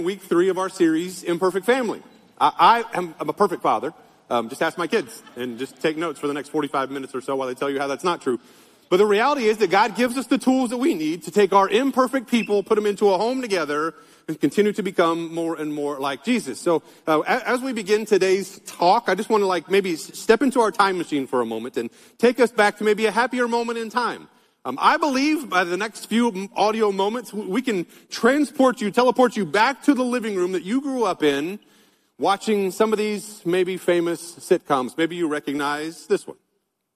in week 3 of our series, Imperfect Family. I'm a perfect father. Just ask my kids and just take notes for the next 45 minutes or so while they tell you how that's not true. But the reality is that God gives us the tools that we need to take our imperfect people, put them into a home together, and continue to become more and more like Jesus. So as we begin today's talk, I just want to maybe step into our time machine for a moment and take us back to maybe a happier moment in time. I believe by the next few audio moments, we can teleport you back to the living room that you grew up in, watching some of these maybe famous sitcoms. Maybe you recognize this one.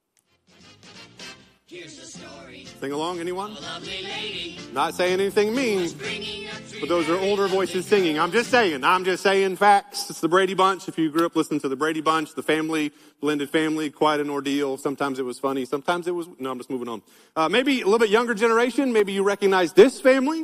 Here's the story. Sing along, anyone? A lovely lady. Not saying anything mean, But but those are older voices singing. I'm just saying facts. It's the Brady Bunch. If you grew up listening to the Brady Bunch, the family, blended family, quite an ordeal. Sometimes it was funny. Sometimes it was, no, I'm just moving on. Maybe a little bit younger generation. Maybe you recognize this family.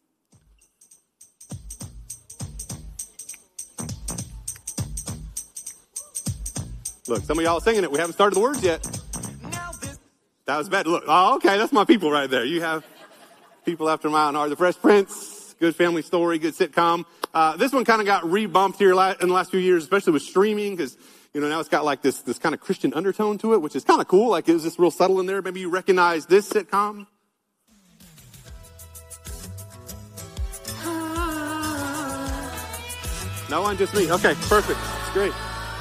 Look, some of y'all are singing it. We haven't started the words yet. That was bad. Look, oh, okay, that's my people right there. You have people after my own heart. The Fresh Prince, good family story, good sitcom. This one kind of got rebumped here in the last few years, especially with streaming, because now it's got like this kind of Christian undertone to it, which is kind of cool. Like it was just real subtle in there. Maybe you recognize this sitcom. No one, just me. Okay, perfect. It's great.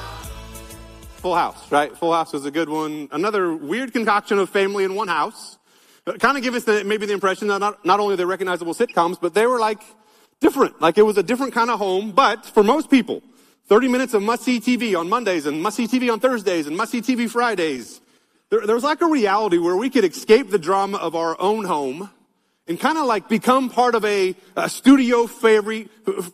Full House, right? Full House was a good one. Another weird concoction of family in one house. Kind of give us maybe the impression that not only they're recognizable sitcoms, but they were different. Like it was a different kind of home. But for most people, 30 minutes of must-see TV on Mondays and must-see TV on Thursdays and must-see TV Fridays. There was like a reality where we could escape the drama of our own home and kind of become part of a studio fairy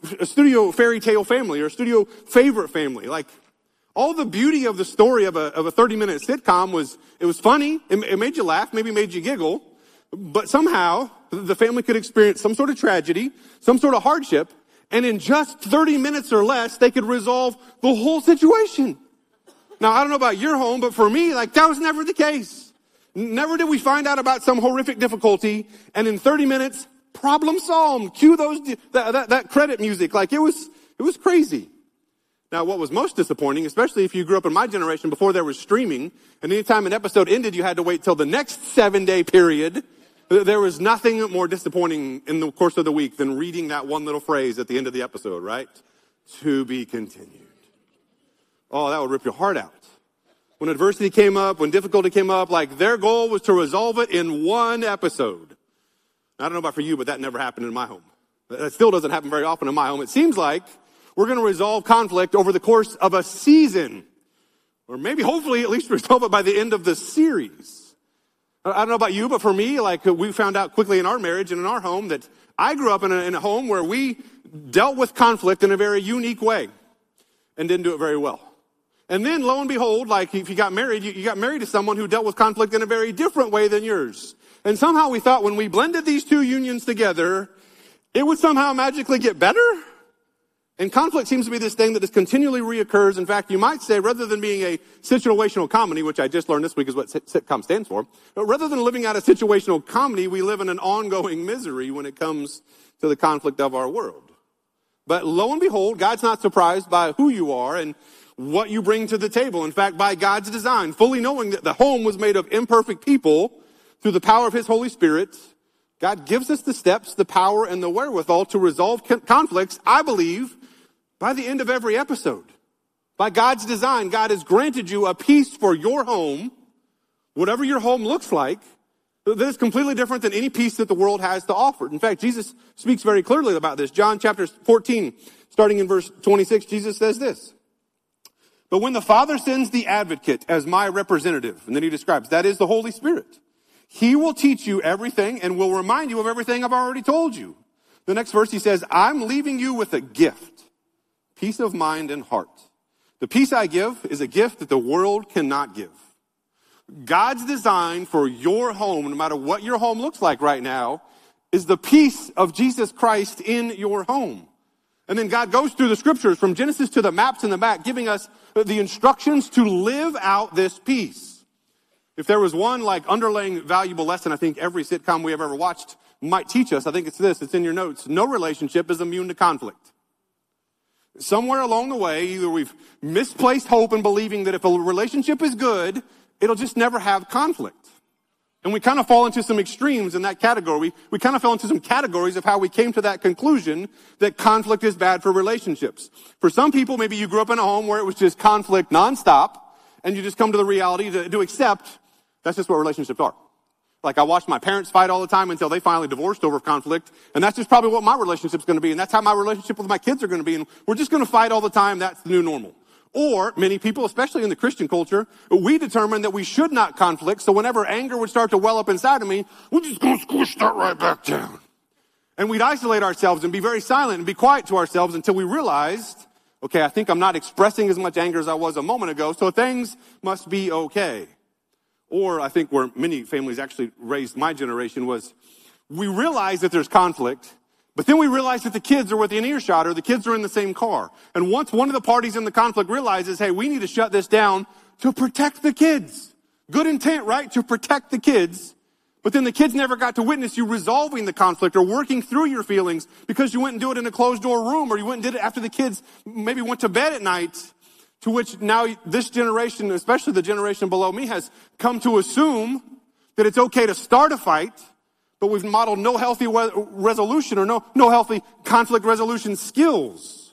tale family or a studio favorite family. All the beauty of the story of a 30-minute sitcom was funny. It made you laugh, maybe made you giggle. But somehow, the family could experience some sort of tragedy, some sort of hardship, and in just 30 minutes or less, they could resolve the whole situation. Now, I don't know about your home, but for me, that was never the case. Never did we find out about some horrific difficulty, and in 30 minutes, problem solved. Cue that credit music. It was crazy. Now, what was most disappointing, especially if you grew up in my generation before there was streaming, and anytime an episode ended, you had to wait till the next 7-day period. There was nothing more disappointing in the course of the week than reading that one little phrase at the end of the episode, right? To be continued. Oh, that would rip your heart out. When adversity came up, when difficulty came up, their goal was to resolve it in one episode. I don't know about for you, but that never happened in my home. That still doesn't happen very often in my home. It seems like we're going to resolve conflict over the course of a season. Or maybe, hopefully, at least resolve it by the end of the series. I don't know about you, but for me, we found out quickly in our marriage and in our home that I grew up in a home where we dealt with conflict in a very unique way and didn't do it very well. And then, lo and behold, if you got married, you got married to someone who dealt with conflict in a very different way than yours. And somehow we thought when we blended these two unions together, it would somehow magically get better. And conflict seems to be this thing that just continually reoccurs. In fact, you might say, rather than being a situational comedy, which I just learned this week is what sitcom stands for, but rather than living out a situational comedy, we live in an ongoing misery when it comes to the conflict of our world. But lo and behold, God's not surprised by who you are and what you bring to the table. In fact, by God's design, fully knowing that the home was made of imperfect people, through the power of His Holy Spirit, God gives us the steps, the power, and the wherewithal to resolve conflicts, I believe, by the end of every episode. By God's design, God has granted you a peace for your home, whatever your home looks like, that is completely different than any peace that the world has to offer. In fact, Jesus speaks very clearly about this. John chapter 14, starting in verse 26, Jesus says this. But when the Father sends the advocate as my representative, and then he describes, that is the Holy Spirit, He will teach you everything and will remind you of everything I've already told you. The next verse he says, I'm leaving you with a gift. Peace of mind and heart. The peace I give is a gift that the world cannot give. God's design for your home, no matter what your home looks like right now, is the peace of Jesus Christ in your home. And then God goes through the scriptures from Genesis to the maps in the back, giving us the instructions to live out this peace. If there was one underlying valuable lesson I think every sitcom we have ever watched might teach us, I think it's this. It's in your notes. No relationship is immune to conflict. Somewhere along the way, either we've misplaced hope in believing that if a relationship is good, it'll just never have conflict. And we kind of fall into some extremes in that category. We kind of fell into some categories of how we came to that conclusion that conflict is bad for relationships. For some people, maybe you grew up in a home where it was just conflict nonstop, and you just come to the reality to accept that's just what relationships are. Like I watched my parents fight all the time until they finally divorced over conflict, and that's just probably what my relationship's going to be, and that's how my relationship with my kids are going to be, and we're just going to fight all the time. That's the new normal. Or many people, especially in the Christian culture, we determine that we should not conflict, so whenever anger would start to well up inside of me, we're just going to squish that right back down. And we'd isolate ourselves and be very silent and be quiet to ourselves until we realized, okay, I think I'm not expressing as much anger as I was a moment ago, so things must be okay. Or I think where many families actually raised my generation was, we realize that there's conflict, but then we realize that the kids are within earshot or the kids are in the same car. And once one of the parties in the conflict realizes, hey, we need to shut this down to protect the kids. Good intent, right? To protect the kids. But then the kids never got to witness you resolving the conflict or working through your feelings because you went and do it in a closed door room, or you went and did it after the kids maybe went to bed at night, to which now this generation, especially the generation below me, has come to assume that it's okay to start a fight, but we've modeled no healthy resolution or no healthy conflict resolution skills.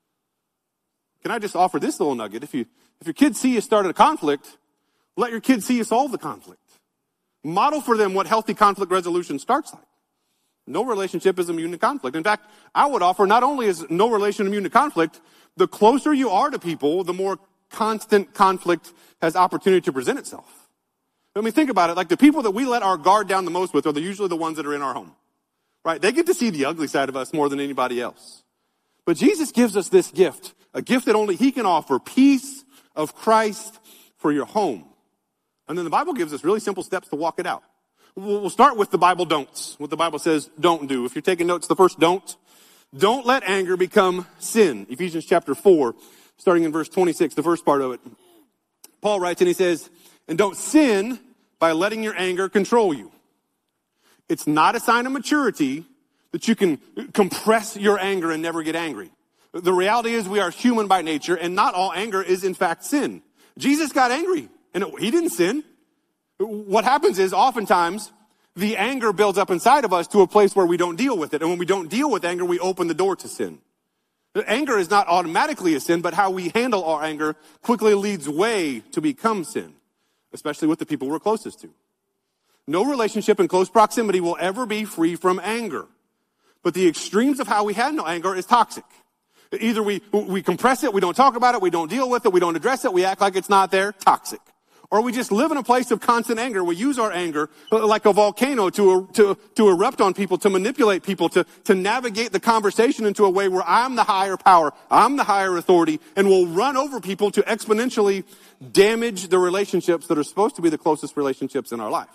Can I just offer this little nugget? If your kids see you start a conflict, let your kids see you solve the conflict. Model for them what healthy conflict resolution starts like. No relationship is immune to conflict. In fact, I would offer not only is no relation immune to conflict, the closer you are to people, the more constant conflict has opportunity to present itself. I mean, think about it. Like the people that we let our guard down the most with are usually the ones that are in our home, right? They get to see the ugly side of us more than anybody else. But Jesus gives us this gift, a gift that only he can offer, peace of Christ for your home. And then the Bible gives us really simple steps to walk it out. We'll start with the Bible don'ts, what the Bible says don't do. If you're taking notes, the first don't let anger become sin. Ephesians chapter 4, starting in verse 26, the first part of it. Paul writes and he says, and don't sin by letting your anger control you. It's not a sign of maturity that you can compress your anger and never get angry. The reality is we are human by nature, and not all anger is in fact sin. Jesus got angry, and he didn't sin. What happens is oftentimes the anger builds up inside of us to a place where we don't deal with it. And when we don't deal with anger, we open the door to sin. Anger is not automatically a sin, but how we handle our anger quickly leads way to become sin, especially with the people we're closest to. No relationship in close proximity will ever be free from anger. But the extremes of how we handle anger is toxic. Either we compress it, we don't talk about it, we don't deal with it, we don't address it, we act like it's not there, toxic. Or we just live in a place of constant anger. We use our anger like a volcano to erupt on people, to manipulate people, to navigate the conversation into a way where I'm the higher power, I'm the higher authority, and will run over people to exponentially damage the relationships that are supposed to be the closest relationships in our life.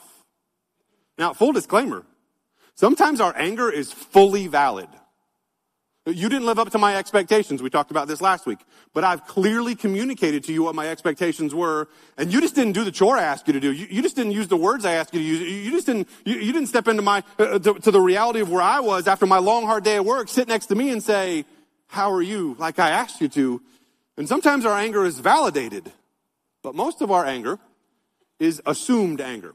Now, full disclaimer, sometimes our anger is fully valid. You didn't live up to my expectations. We talked about this last week. But I've clearly communicated to you what my expectations were, and you just didn't do the chore I asked you to do. You just didn't use the words I asked you to use. You didn't step into to the reality of where I was after my long, hard day at work, sit next to me and say, how are you? Like I asked you to. And sometimes our anger is validated, but most of our anger is assumed anger.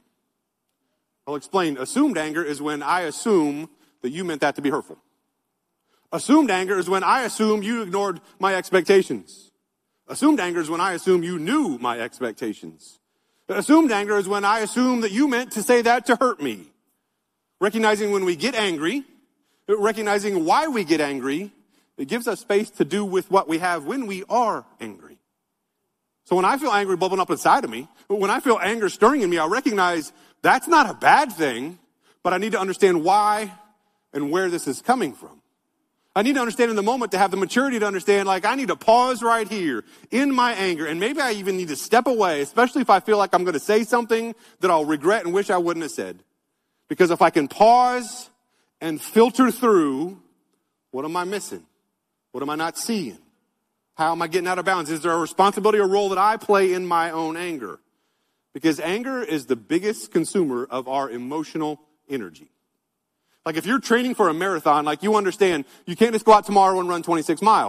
I'll explain. Assumed anger is when I assume that you meant that to be hurtful. Assumed anger is when I assume you ignored my expectations. Assumed anger is when I assume you knew my expectations. Assumed anger is when I assume that you meant to say that to hurt me. Recognizing when we get angry, recognizing why we get angry, it gives us space to do with what we have when we are angry. So when I feel angry bubbling up inside of me, when I feel anger stirring in me, I recognize that's not a bad thing, but I need to understand why and where this is coming from. I need to understand in the moment to have the maturity to understand, like, I need to pause right here in my anger. And maybe I even need to step away, especially if I feel like I'm going to say something that I'll regret and wish I wouldn't have said. Because if I can pause and filter through, what am I missing? What am I not seeing? How am I getting out of bounds? Is there a responsibility or role that I play in my own anger? Because anger is the biggest consumer of our emotional energy. Like if you're training for a marathon, like you understand, you can't just go out tomorrow and run 26 miles.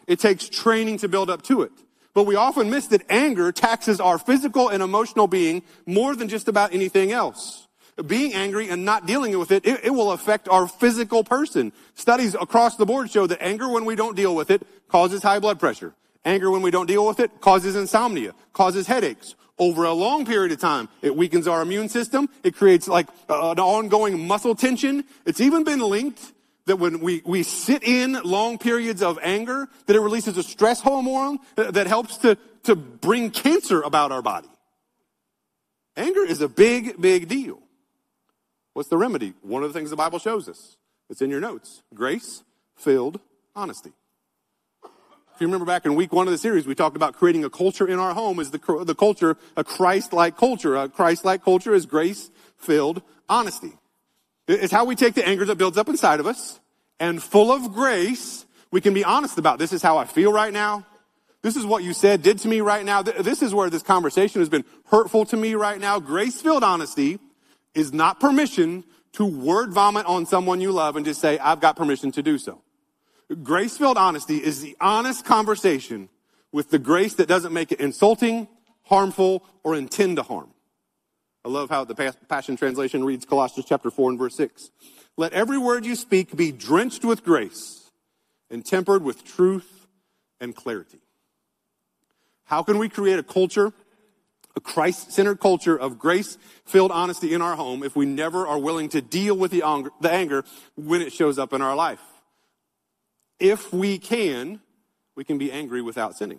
It takes training to build up to it. But we often miss that anger taxes our physical and emotional being more than just about anything else. Being angry and not dealing with it, it will affect our physical person. Studies across the board show that anger, when we don't deal with it, causes high blood pressure. Anger, when we don't deal with it, causes insomnia, causes headaches. Over a long period of time, it weakens our immune system. It creates like an ongoing muscle tension. It's even been linked that when we sit in long periods of anger, that it releases a stress hormone that helps to bring cancer about our body. Anger is a big, big deal. What's the remedy? One of the things the Bible shows us. It's in your notes. Grace-filled honesty. If you remember back in week 1 of the series, we talked about creating a culture in our home is the culture, a Christ-like culture. A Christ-like culture is grace-filled honesty. It's how we take the anger that builds up inside of us, and full of grace, we can be honest about, this is how I feel right now. This is what you said did to me right now. This is where this conversation has been hurtful to me right now. Grace-filled honesty is not permission to word vomit on someone you love and just say, I've got permission to do so. Grace-filled honesty is the honest conversation with the grace that doesn't make it insulting, harmful, or intend to harm. I love how the Passion Translation reads Colossians chapter 4 and verse 6. Let every word you speak be drenched with grace and tempered with truth and clarity. How can we create a culture, a Christ-centered culture of grace-filled honesty in our home if we never are willing to deal with the anger when it shows up in our life? If we can be angry without sinning.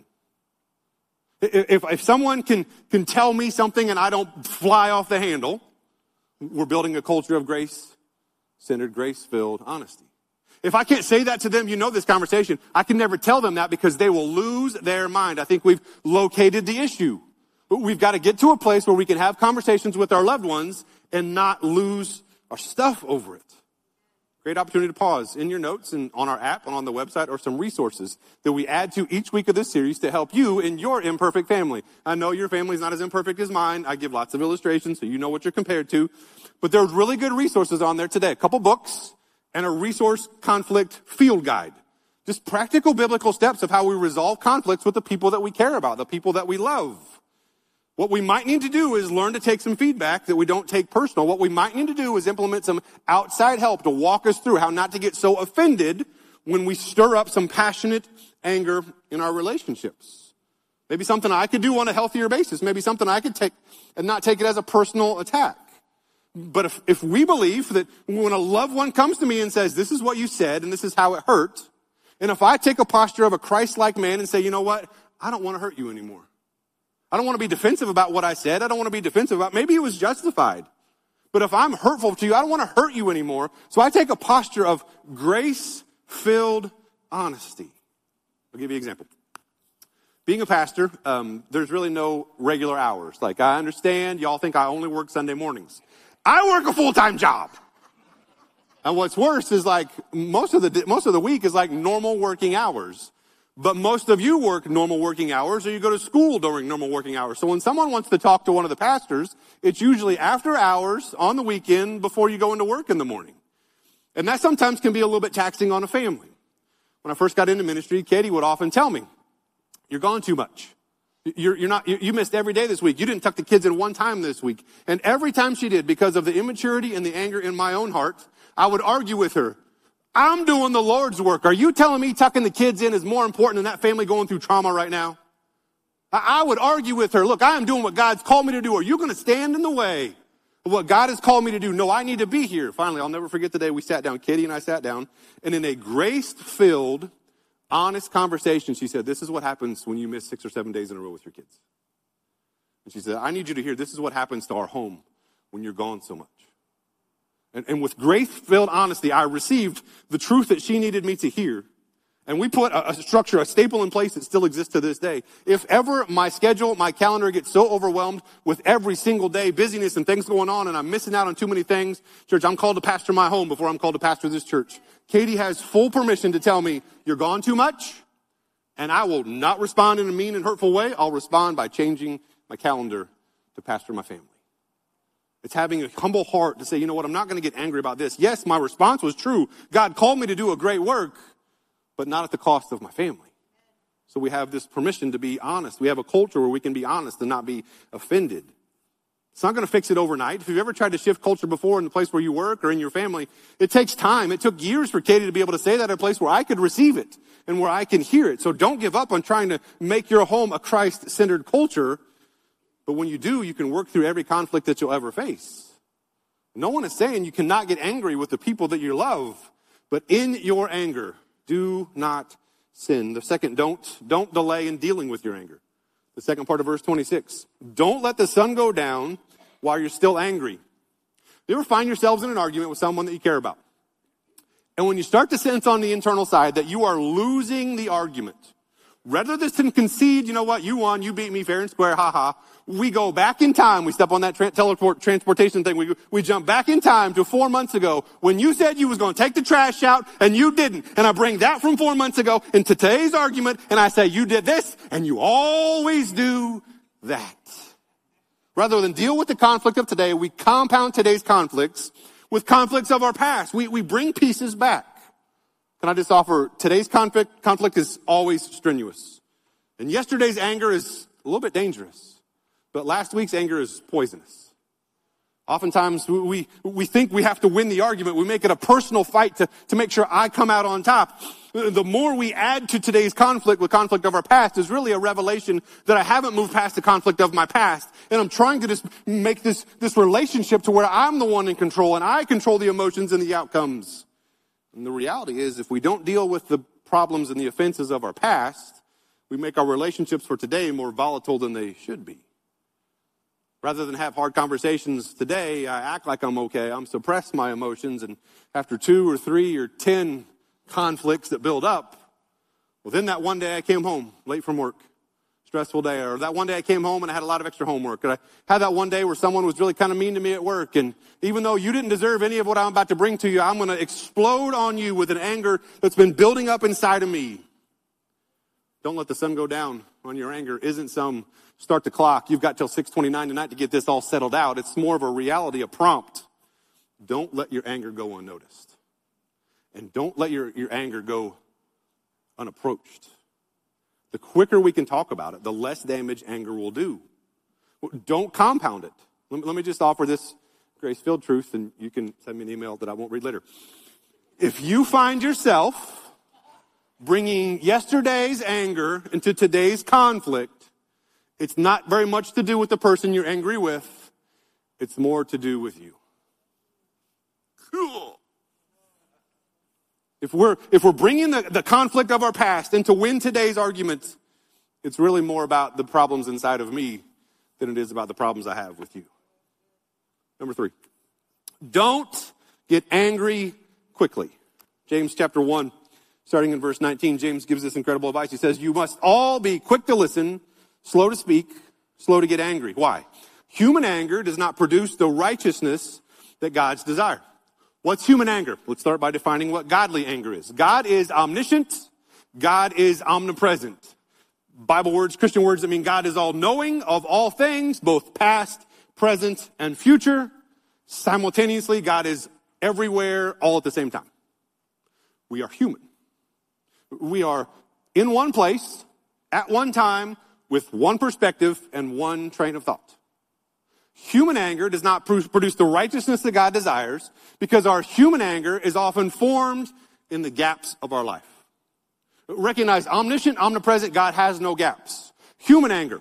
If someone can tell me something and I don't fly off the handle, we're building a culture of grace-centered, grace-filled honesty. If I can't say that to them, you know this conversation, I can never tell them that because they will lose their mind. I think we've located the issue. We've got to get to a place where we can have conversations with our loved ones and not lose our stuff over it. Great opportunity to pause in your notes and on our app and on the website or some resources that we add to each week of this series to help you in your imperfect family. I know your family is not as imperfect as mine. I give lots of illustrations so you know what you're compared to. But there's really good resources on there today. A couple books and a resource conflict field guide. Just practical biblical steps of how we resolve conflicts with the people that we care about, the people that we love. What we might need to do is learn to take some feedback that we don't take personal. What we might need to do is implement some outside help to walk us through how not to get so offended when we stir up some passionate anger in our relationships. Maybe something I could do on a healthier basis. Maybe something I could take and not take it as a personal attack. But if we believe that when a loved one comes to me and says, this is what you said and this is how it hurt, and if I take a posture of a Christ-like man and say, you know what, I don't want to hurt you anymore. I don't want to be defensive about what I said. I don't want to be defensive about, maybe it was justified. But if I'm hurtful to you, I don't want to hurt you anymore. So I take a posture of grace-filled honesty. I'll give you an example. Being a pastor, there's really no regular hours. Like, I understand y'all think I only work Sunday mornings. I work a full-time job. And what's worse is like most of the week is like normal working hours. But most of you work normal working hours or you go to school during normal working hours. So when someone wants to talk to one of the pastors, it's usually after hours on the weekend before you go into work in the morning. And that sometimes can be a little bit taxing on a family. When I first got into ministry, Katie would often tell me, you're gone too much. You missed every day this week. You didn't tuck the kids in one time this week. And every time she did, because of the immaturity and the anger in my own heart, I would argue with her. I'm doing the Lord's work. Are you telling me tucking the kids in is more important than that family going through trauma right now? I would argue with her. Look, I am doing what God's called me to do. Are you going to stand in the way of what God has called me to do? No, I need to be here. Finally, I'll never forget the day we sat down. Katie and I sat down, and in a grace-filled, honest conversation, she said, this is what happens when you miss 6 or 7 days in a row with your kids. And she said, I need you to hear this is what happens to our home when you're gone so much. And with grace-filled honesty, I received the truth that she needed me to hear. And we put a structure, a staple in place that still exists to this day. If ever my schedule, my calendar gets so overwhelmed with every single day, busyness and things going on, and I'm missing out on too many things, church, I'm called to pastor my home before I'm called to pastor this church. Katie has full permission to tell me, you're gone too much, and I will not respond in a mean and hurtful way. I'll respond by changing my calendar to pastor my family. It's having a humble heart to say, you know what, I'm not going to get angry about this. Yes, my response was true. God called me to do a great work, but not at the cost of my family. So we have this permission to be honest. We have a culture where we can be honest and not be offended. It's not going to fix it overnight. If you've ever tried to shift culture before in the place where you work or in your family, it takes time. It took years for Katie to be able to say that in a place where I could receive it and where I can hear it. So don't give up on trying to make your home a Christ-centered culture. But when you do, you can work through every conflict that you'll ever face. No one is saying you cannot get angry with the people that you love. But in your anger, do not sin. The second, don't delay in dealing with your anger. The second part of verse 26. Don't let the sun go down while you're still angry. You ever find yourselves in an argument with someone that you care about? And when you start to sense on the internal side that you are losing the argument, rather than concede, you know what, you won, you beat me fair and square, haha, we go back in time. We step on that transportation thing. We jump back in time to 4 months ago when you said you was going to take the trash out and you didn't. And I bring that from 4 months ago into today's argument and I say you did this and you always do that. Rather than deal with the conflict of today, we compound today's conflicts with conflicts of our past. We bring pieces back. Can I just offer, today's conflict is always strenuous. And yesterday's anger is a little bit dangerous. But last week's anger is poisonous. Oftentimes we think we have to win the argument. We make it a personal fight to make sure I come out on top. The more we add to today's conflict with conflict of our past is really a revelation that I haven't moved past the conflict of my past. And I'm trying to just make this relationship to where I'm the one in control and I control the emotions and the outcomes. And the reality is if we don't deal with the problems and the offenses of our past, we make our relationships for today more volatile than they should be. Rather than have hard conversations today, I act like I'm okay. I'm suppress my emotions. And after 2 or 3 or 10 conflicts that build up, well, then that one day I came home late from work, stressful day, or that one day I came home and I had a lot of extra homework, or I had that one day where someone was really kind of mean to me at work, and even though you didn't deserve any of what I'm about to bring to you, I'm going to explode on you with an anger that's been building up inside of me. Don't let the sun go down on your anger isn't some start the clock. You've got till 6:29 tonight to get this all settled out. It's more of a reality, a prompt. Don't let your anger go unnoticed. And don't let your anger go unapproached. The quicker we can talk about it, the less damage anger will do. Don't compound it. Let me just offer this grace-filled truth, and you can send me an email that I won't read later. If you find yourself bringing yesterday's anger into today's conflict, it's not very much to do with the person you're angry with. It's more to do with you. Cool. If we're bringing the conflict of our past into win today's arguments, it's really more about the problems inside of me than it is about the problems I have with you. Number 3, don't get angry quickly. James chapter 1, starting in verse 19, James gives this incredible advice. He says, you must all be quick to listen, slow to speak, slow to get angry. Why? Human anger does not produce the righteousness that God's desire. What's human anger? Let's start by defining what godly anger is. God is omniscient. God is omnipresent. Bible words, Christian words that mean God is all-knowing of all things, both past, present, and future. Simultaneously, God is everywhere all at the same time. We are human. We are in one place, at one time, with one perspective and one train of thought. Human anger does not produce the righteousness that God desires because our human anger is often formed in the gaps of our life. Recognize omniscient, omnipresent, God has no gaps. Human anger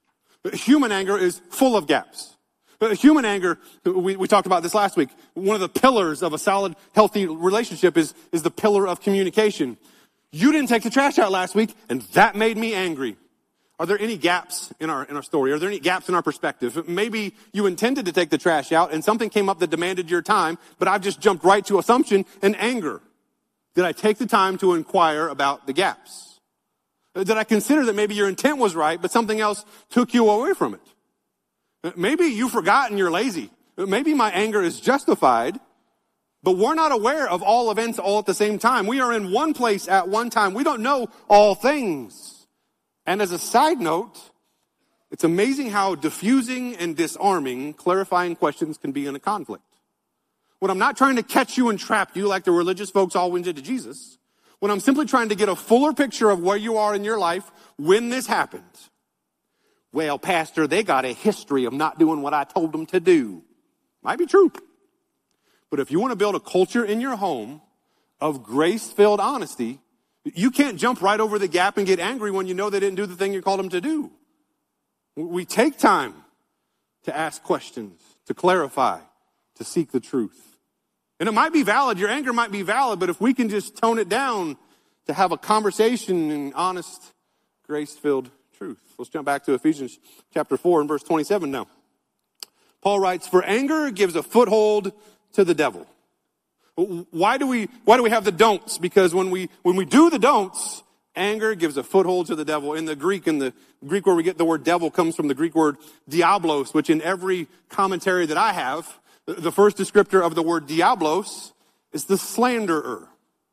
is full of gaps. Human anger, we talked about this last week. One of the pillars of a solid, healthy relationship is the pillar of communication. You didn't take the trash out last week, and that made me angry. Are there any gaps in our story? Are there any gaps in our perspective? Maybe you intended to take the trash out and something came up that demanded your time, but I've just jumped right to assumption and anger. Did I take the time to inquire about the gaps? Did I consider that maybe your intent was right, but something else took you away from it? Maybe you forgot and you're lazy. Maybe my anger is justified, but we're not aware of all events all at the same time. We are in one place at one time. We don't know all things. And as a side note, it's amazing how diffusing and disarming clarifying questions can be in a conflict. When I'm not trying to catch you and trap you like the religious folks all went into Jesus, when I'm simply trying to get a fuller picture of where you are in your life, when this happened, well, Pastor, they got a history of not doing what I told them to do. Might be true. But if you want to build a culture in your home of grace-filled honesty, you can't jump right over the gap and get angry when you know they didn't do the thing you called them to do. We take time to ask questions, to clarify, to seek the truth. And it might be valid, your anger might be valid, but if we can just tone it down to have a conversation in honest, grace-filled truth. Let's jump back to Ephesians chapter 4 and verse 27 now. Paul writes, "For anger gives a foothold to the devil." Why do we have the don'ts? Because when we do the don'ts, anger gives a foothold to the devil. In the Greek where we get the word devil comes from the Greek word diablos, which in every commentary that I have, the first descriptor of the word diablos is the slanderer.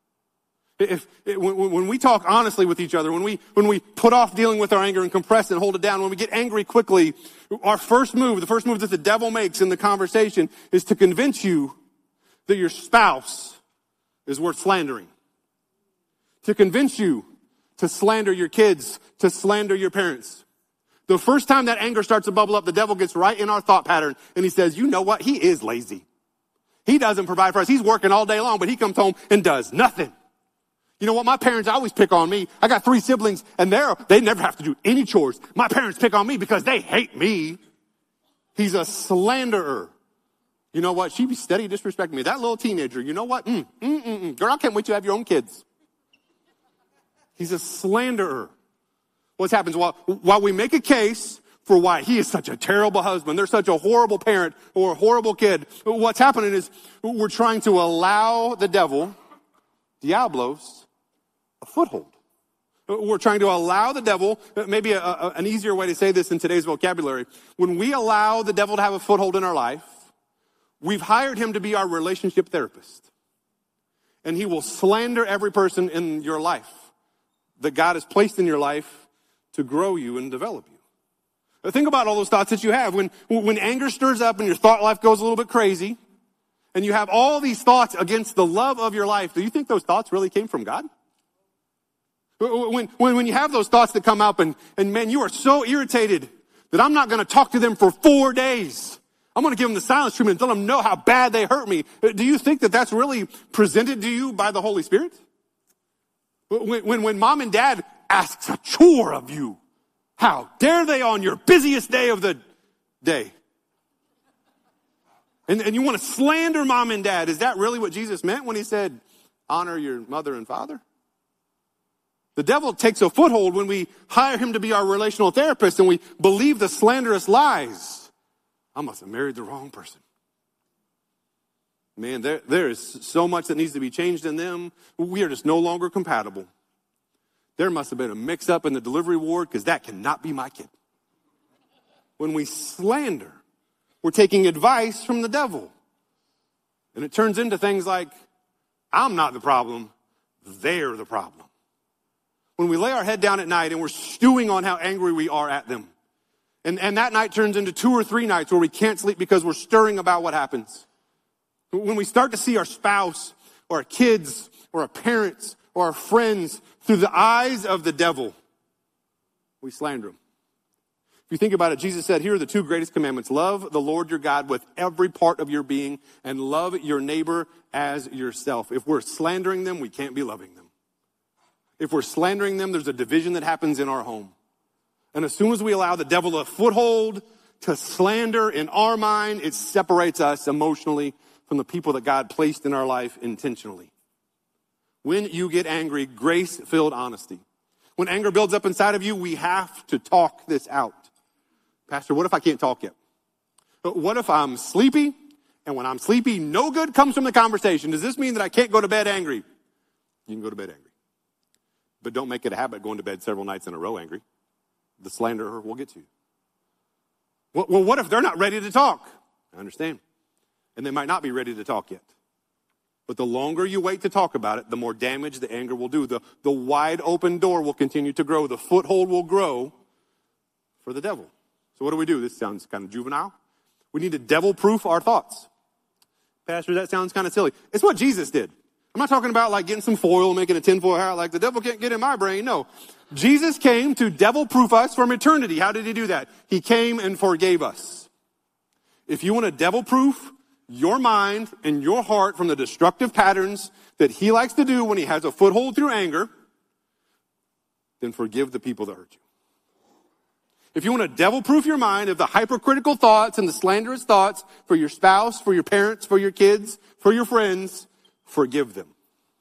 When we talk honestly with each other, when we put off dealing with our anger and compress it and hold it down, when we get angry quickly, the first move that the devil makes in the conversation is to convince you that your spouse is worth slandering. To convince you to slander your kids, to slander your parents. The first time that anger starts to bubble up, the devil gets right in our thought pattern and he says, you know what? He is lazy. He doesn't provide for us. He's working all day long, but he comes home and does nothing. You know what? My parents always pick on me. I got 3 siblings and they never have to do any chores. My parents pick on me because they hate me. He's a slanderer. You know what? She be steady disrespecting me. That little teenager, you know what? Girl, I can't wait to have your own kids. He's a slanderer. What happens while we make a case for why he is such a terrible husband, they're such a horrible parent or a horrible kid, what's happening is we're trying to allow the devil, diablos, a foothold. We're trying to allow the devil, maybe an easier way to say this in today's vocabulary, when we allow the devil to have a foothold in our life, we've hired him to be our relationship therapist. And he will slander every person in your life that God has placed in your life to grow you and develop you. Think about all those thoughts that you have. When anger stirs up and your thought life goes a little bit crazy, and you have all these thoughts against the love of your life, do you think those thoughts really came from God? When you have those thoughts that come up and man, you are so irritated that I'm not going to talk to them for 4 days. I'm going to give them the silence treatment and let them know how bad they hurt me. Do you think that that's really presented to you by the Holy Spirit? When mom and dad asks a chore of you, how dare they on your busiest day of the day? And you want to slander mom and dad. Is that really what Jesus meant when he said, honor your mother and father? The devil takes a foothold when we hire him to be our relational therapist and we believe the slanderous lies. I must have married the wrong person. Man, there is so much that needs to be changed in them. We are just no longer compatible. There must have been a mix-up in the delivery ward because that cannot be my kid. When we slander, we're taking advice from the devil. And it turns into things like, I'm not the problem, they're the problem. When we lay our head down at night and we're stewing on how angry we are at them, and that night turns into 2 or 3 nights where we can't sleep because we're stirring about what happens. When we start to see our spouse or our kids or our parents or our friends through the eyes of the devil, we slander them. If you think about it, Jesus said, here are the 2 greatest commandments. Love the Lord your God with every part of your being and love your neighbor as yourself. If we're slandering them, we can't be loving them. If we're slandering them, there's a division that happens in our home. And as soon as we allow the devil a foothold to slander in our mind, it separates us emotionally from the people that God placed in our life intentionally. When you get angry, grace-filled honesty. When anger builds up inside of you, we have to talk this out. Pastor, what if I can't talk yet? What if I'm sleepy? And when I'm sleepy, no good comes from the conversation. Does this mean that I can't go to bed angry? You can go to bed angry. But don't make it a habit going to bed several nights in a row angry. The slanderer will get to you. Well, what if they're not ready to talk? I understand. And they might not be ready to talk yet. But the longer you wait to talk about it, the more damage the anger will do. The wide open door will continue to grow. The foothold will grow for the devil. So what do? This sounds kind of juvenile. We need to devil-proof our thoughts. Pastor, that sounds kind of silly. It's what Jesus did. I'm not talking about like getting some foil, making a tinfoil hat, like the devil can't get in my brain. No. Jesus came to devil-proof us from eternity. How did he do that? He came and forgave us. If you want to devil-proof your mind and your heart from the destructive patterns that he likes to do when he has a foothold through anger, then forgive the people that hurt you. If you want to devil-proof your mind of the hypercritical thoughts and the slanderous thoughts for your spouse, for your parents, for your kids, for your friends, forgive them.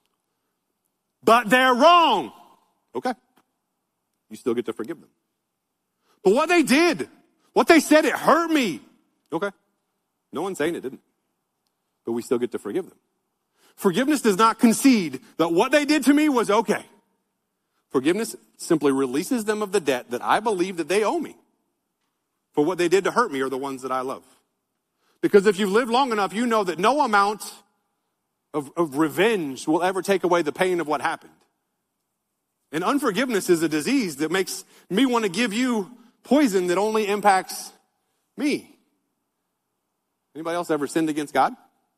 But they're wrong. Okay. You still get to forgive them. But what they did, what they said, it hurt me. Okay. No one's saying it didn't. But we still get to forgive them. Forgiveness does not concede that what they did to me was okay. Forgiveness simply releases them of the debt that I believe that they owe me for what they did to hurt me or the ones that I love. Because if you've lived long enough, you know that no amount of revenge will ever take away the pain of what happened. And unforgiveness is a disease that makes me want to give you poison that only impacts me. Anybody else ever sinned against God?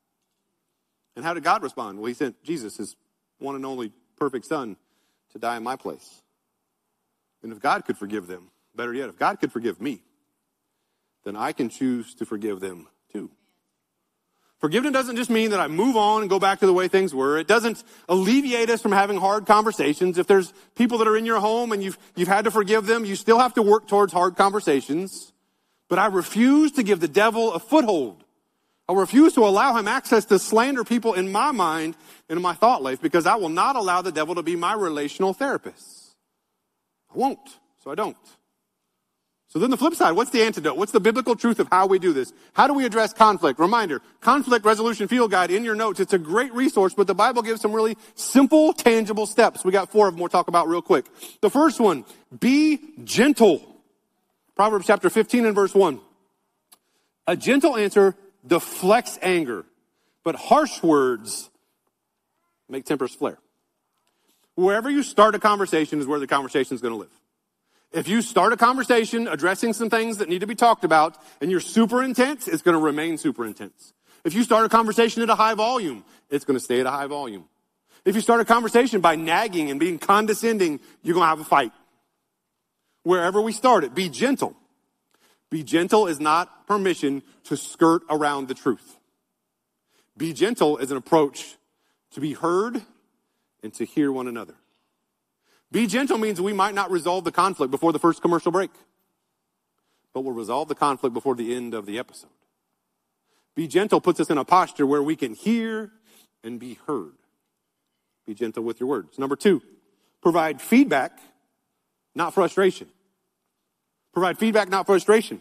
And how did God respond? Well, he sent Jesus, his one and only perfect son, to die in my place. And if God could forgive them, better yet, if God could forgive me, then I can choose to forgive them too. Forgiveness doesn't just mean that I move on and go back to the way things were. It doesn't alleviate us from having hard conversations. If there's people that are in your home and you've had to forgive them, you still have to work towards hard conversations. But I refuse to give the devil a foothold. I refuse to allow him access to slander people in my mind and in my thought life, because I will not allow the devil to be my relational therapist. I won't, so I don't. So then the flip side, what's the antidote? What's the biblical truth of how we do this? How do we address conflict? Reminder, Conflict Resolution Field Guide in your notes. It's a great resource, but the Bible gives some really simple, tangible steps. We got 4 of them we'll talk about real quick. The first one, be gentle. Proverbs chapter 15 and verse 1. A gentle answer deflects anger, but harsh words make tempers flare. Wherever you start a conversation is where the conversation is going to live. If you start a conversation addressing some things that need to be talked about and you're super intense, it's going to remain super intense. If you start a conversation at a high volume, it's going to stay at a high volume. If you start a conversation by nagging and being condescending, you're going to have a fight. Wherever we start it, be gentle. Be gentle is not permission to skirt around the truth. Be gentle is an approach to be heard and to hear one another. Be gentle means we might not resolve the conflict before the first commercial break, but we'll resolve the conflict before the end of the episode. Be gentle puts us in a posture where we can hear and be heard. Be gentle with your words. Number 2, provide feedback, not frustration. Provide feedback, not frustration.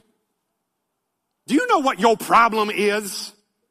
Do you know what your problem is?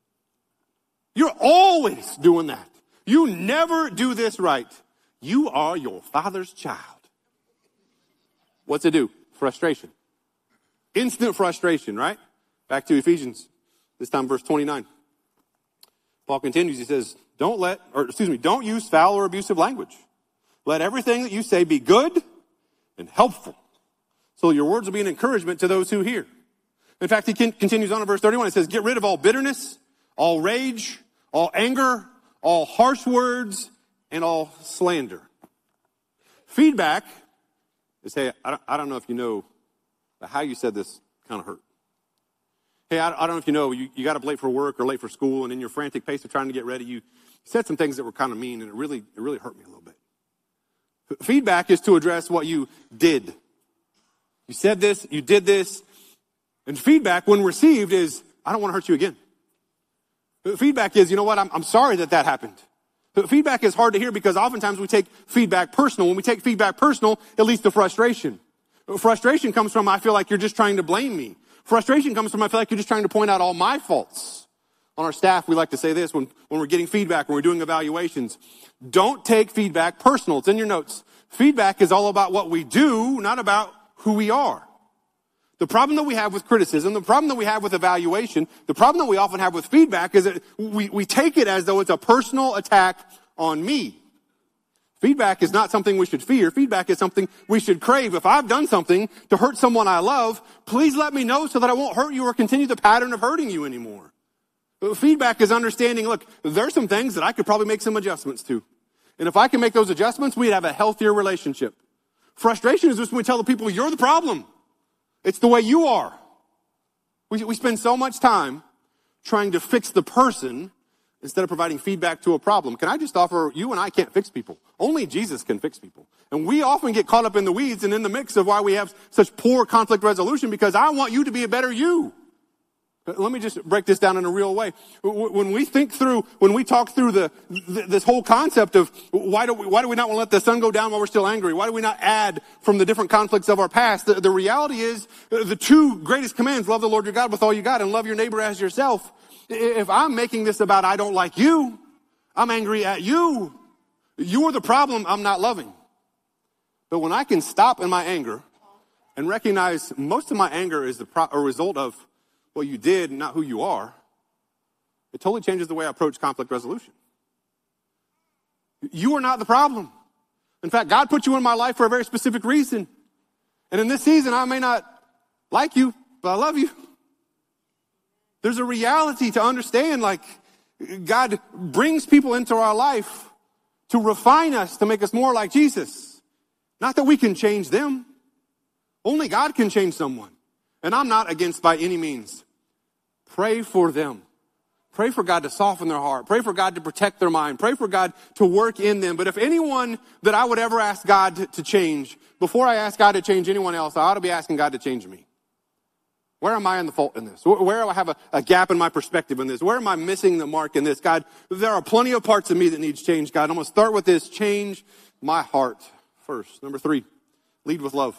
You're always doing that. You never do this right. You are your father's child. What's it do? Frustration. Instant frustration, right? Back to Ephesians, this time verse 29. Paul continues, he says, don't use foul or abusive language. Let everything that you say be good and helpful, so your words will be an encouragement to those who hear. In fact, he continues on in verse 31. It says, get rid of all bitterness, all rage, all anger, all harsh words, and all slander. Feedback is, hey, I don't know if you know, but how you said this kind of hurt. Hey, I don't know if you know, you got up late for work or late for school, and in your frantic pace of trying to get ready, you said some things that were kind of mean, and it really hurt me a little bit. Feedback is to address what you did. You said this, you did this, and feedback, when received, is, I don't want to hurt you again. Feedback is, you know what, I'm sorry that happened. Feedback is hard to hear because oftentimes we take feedback personal. When we take feedback personal, it leads to frustration. Frustration comes from, I feel like you're just trying to blame me. Frustration comes from, I feel like you're just trying to point out all my faults. On our staff, we like to say this when we're getting feedback, when we're doing evaluations. Don't take feedback personal. It's in your notes. Feedback is all about what we do, not about who we are. The problem that we have with criticism, the problem that we have with evaluation, the problem that we often have with feedback is that we take it as though it's a personal attack on me. Feedback is not something we should fear. Feedback is something we should crave. If I've done something to hurt someone I love, please let me know so that I won't hurt you or continue the pattern of hurting you anymore. Feedback is understanding, look, there's some things that I could probably make some adjustments to. And if I can make those adjustments, we'd have a healthier relationship. Frustration is just when we tell the people, you're the problem. It's the way you are. We spend so much time trying to fix the person instead of providing feedback to a problem. Can I just offer, you and I can't fix people. Only Jesus can fix people. And we often get caught up in the weeds and in the mix of why we have such poor conflict resolution, because I want you to be a better you. Let me just break this down in a real way. When we talk through this whole concept of why do we not want to let the sun go down while we're still angry? Why do we not add from the different conflicts of our past? The reality is the two greatest commands, love the Lord your God with all you got and love your neighbor as yourself. If I'm making this about I don't like you, I'm angry at you. You're the problem I'm not loving. But when I can stop in my anger and recognize most of my anger is a result of what you did, not who you are, it totally changes the way I approach conflict resolution. You are not the problem. In fact, God put you in my life for a very specific reason. And in this season, I may not like you, but I love you. There's a reality to understand, like, God brings people into our life to refine us, to make us more like Jesus. Not that we can change them. Only God can change someone. And I'm not against by any means. Pray for them. Pray for God to soften their heart. Pray for God to protect their mind. Pray for God to work in them. But if anyone that I would ever ask God to change, before I ask God to change anyone else, I ought to be asking God to change me. Where am I in the fault in this? Where do I have a gap in my perspective in this? Where am I missing the mark in this? God, there are plenty of parts of me that needs change, God. I'm going to start with this. Change my heart first. Number 3, lead with love.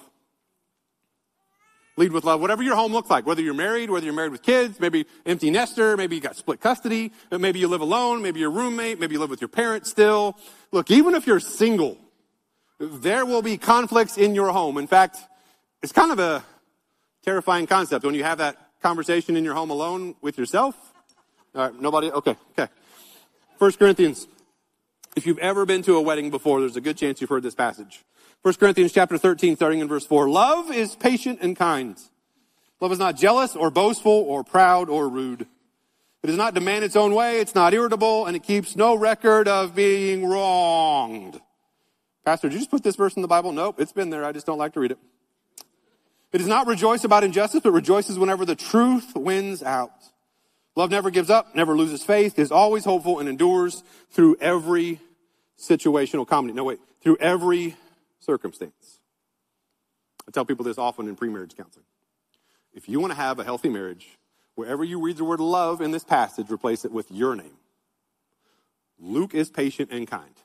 Lead with love. Whatever your home looks like, whether you're married with kids, maybe empty nester, maybe you got split custody, maybe you live alone, maybe you're a roommate, maybe you live with your parents still. Look, even if you're single, there will be conflicts in your home. In fact, it's kind of a terrifying concept when you have that conversation in your home alone with yourself. All right, nobody? Okay. 1 Corinthians. If you've ever been to a wedding before, there's a good chance you've heard this passage. 1 Corinthians chapter 13, starting in verse 4. Love is patient and kind. Love is not jealous or boastful or proud or rude. It does not demand its own way. It's not irritable, and it keeps no record of being wronged. Pastor, did you just put this verse in the Bible? Nope, it's been there. I just don't like to read it. It does not rejoice about injustice, but rejoices whenever the truth wins out. Love never gives up, never loses faith, is always hopeful, and endures through every through every circumstance. I tell people this often in pre-marriage counseling. If you want to have a healthy marriage, wherever you read the word love in this passage, replace it with your name. Luke is patient and kind.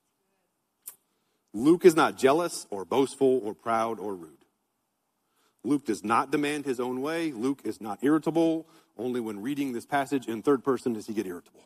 Luke is not jealous or boastful or proud or rude. Luke does not demand his own way. Luke is not irritable. Only when reading this passage in third person does he get irritable.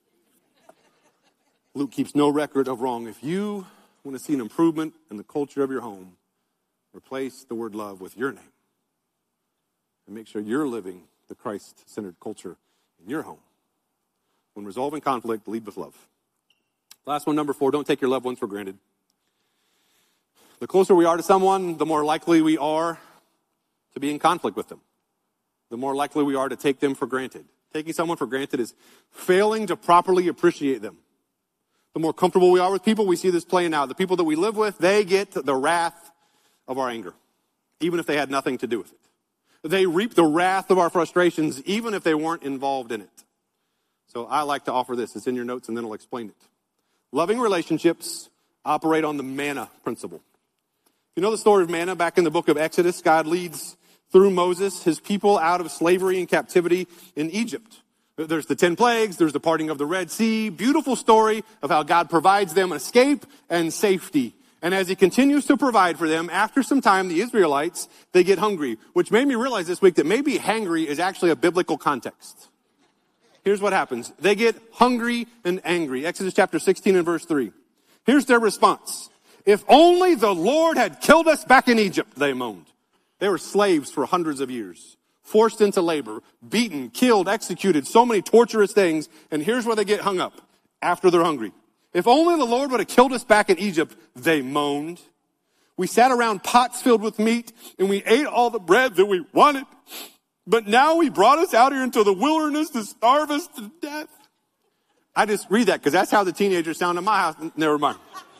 Luke keeps no record of wrong. If you want to see an improvement in the culture of your home, replace the word love with your name. And make sure you're living the Christ-centered culture in your home. When resolving conflict, lead with love. Last one, number 4, don't take your loved ones for granted. The closer we are to someone, the more likely we are to be in conflict with them. The more likely we are to take them for granted. Taking someone for granted is failing to properly appreciate them. The more comfortable we are with people, we see this playing out. The people that we live with, they get the wrath of our anger, even if they had nothing to do with it. They reap the wrath of our frustrations, even if they weren't involved in it. So I like to offer this. It's in your notes, and then I'll explain it. Loving relationships operate on the manna principle. You know the story of manna back in the book of Exodus? God leads through Moses his people out of slavery and captivity in Egypt. There's the 10 plagues. There's the parting of the Red Sea. Beautiful story of how God provides them escape and safety. And as he continues to provide for them, after some time, the Israelites, they get hungry, which made me realize this week that maybe hangry is actually a biblical context. Here's what happens. They get hungry and angry. Exodus chapter 16 and verse 3. Here's their response. If only the Lord had killed us back in Egypt, they moaned. They were slaves for hundreds of years, forced into labor, beaten, killed, executed, so many torturous things. And here's where they get hung up after they're hungry. If only the Lord would have killed us back in Egypt, they moaned. We sat around pots filled with meat, and we ate all the bread that we wanted. But now he brought us out here into the wilderness to starve us to death. I just read that because that's how the teenagers sound in my house. Never mind.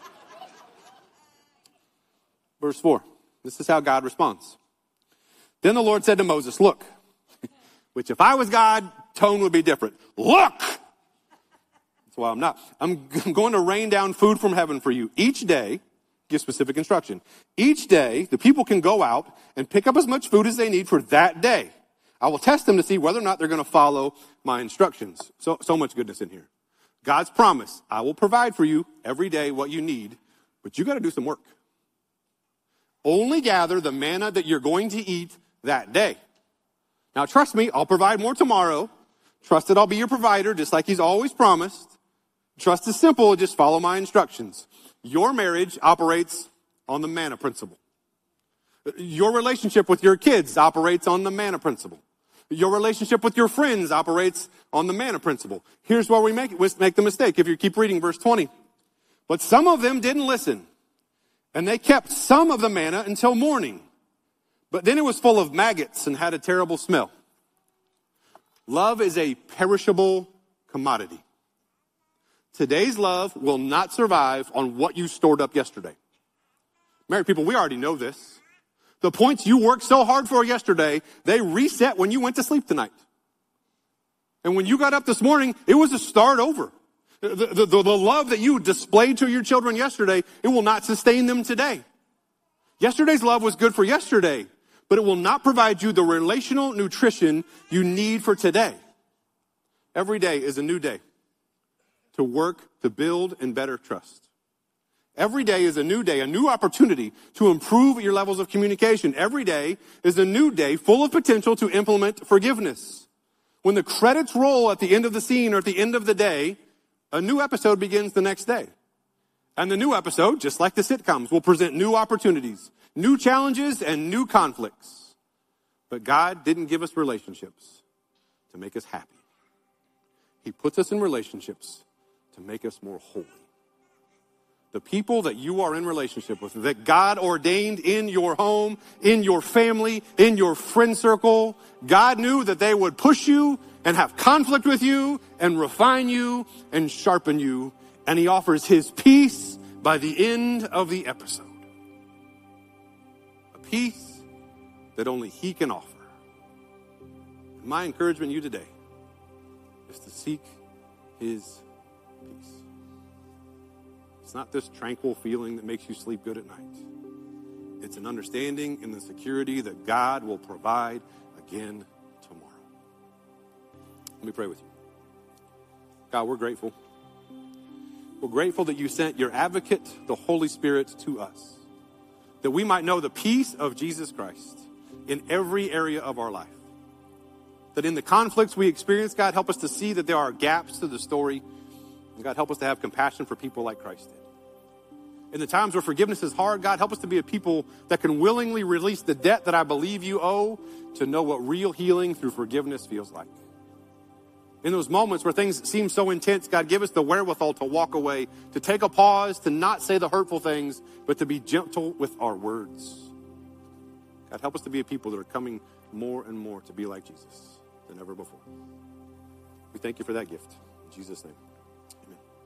Verse 4. This is how God responds. Then the Lord said to Moses, look, which if I was God, tone would be different. Look! That's why I'm not. I'm going to rain down food from heaven for you. Each day, give specific instruction. Each day, the people can go out and pick up as much food as they need for that day. I will test them to see whether or not they're going to follow my instructions. So much goodness in here. God's promise, I will provide for you every day what you need, but you got to do some work. Only gather the manna that you're going to eat that day. Now trust me, I'll provide more tomorrow. Trust that I'll be your provider, just like he's always promised. Trust is simple, just follow my instructions. Your marriage operates on the manna principle. Your relationship with your kids operates on the manna principle. Your relationship with your friends operates on the manna principle. Here's where we make the mistake. If you keep reading verse 20. But some of them didn't listen, and they kept some of the manna until morning. But then it was full of maggots and had a terrible smell. Love is a perishable commodity. Today's love will not survive on what you stored up yesterday. Married people, we already know this. The points you worked so hard for yesterday, they reset when you went to sleep tonight. And when you got up this morning, it was a start over. The love that you displayed to your children yesterday, it will not sustain them today. Yesterday's love was good for yesterday, but it will not provide you the relational nutrition you need for today. Every day is a new day to work to build and better trust. Every day is a new day, a new opportunity to improve your levels of communication. Every day is a new day full of potential to implement forgiveness. When the credits roll at the end of the scene or at the end of the day, a new episode begins the next day. And the new episode, just like the sitcoms, will present new opportunities, new challenges, and new conflicts. But God didn't give us relationships to make us happy. He puts us in relationships to make us more holy. The people that you are in relationship with, that God ordained in your home, in your family, in your friend circle, God knew that they would push you and have conflict with you and refine you and sharpen you. And he offers his peace by the end of the episode. A peace that only he can offer. And my encouragement to you today is to seek his peace. It's not this tranquil feeling that makes you sleep good at night. It's an understanding and the security that God will provide again tomorrow. Let me pray with you. God, we're grateful. We're grateful that you sent your advocate, the Holy Spirit, to us, that we might know the peace of Jesus Christ in every area of our life. That in the conflicts we experience, God, help us to see that there are gaps to the story. And God, help us to have compassion for people like Christ did. In the times where forgiveness is hard, God, help us to be a people that can willingly release the debt that I believe you owe to know what real healing through forgiveness feels like. In those moments where things seem so intense, God, give us the wherewithal to walk away, to take a pause, to not say the hurtful things, but to be gentle with our words. God, help us to be a people that are coming more and more to be like Jesus than ever before. We thank you for that gift. In Jesus' name.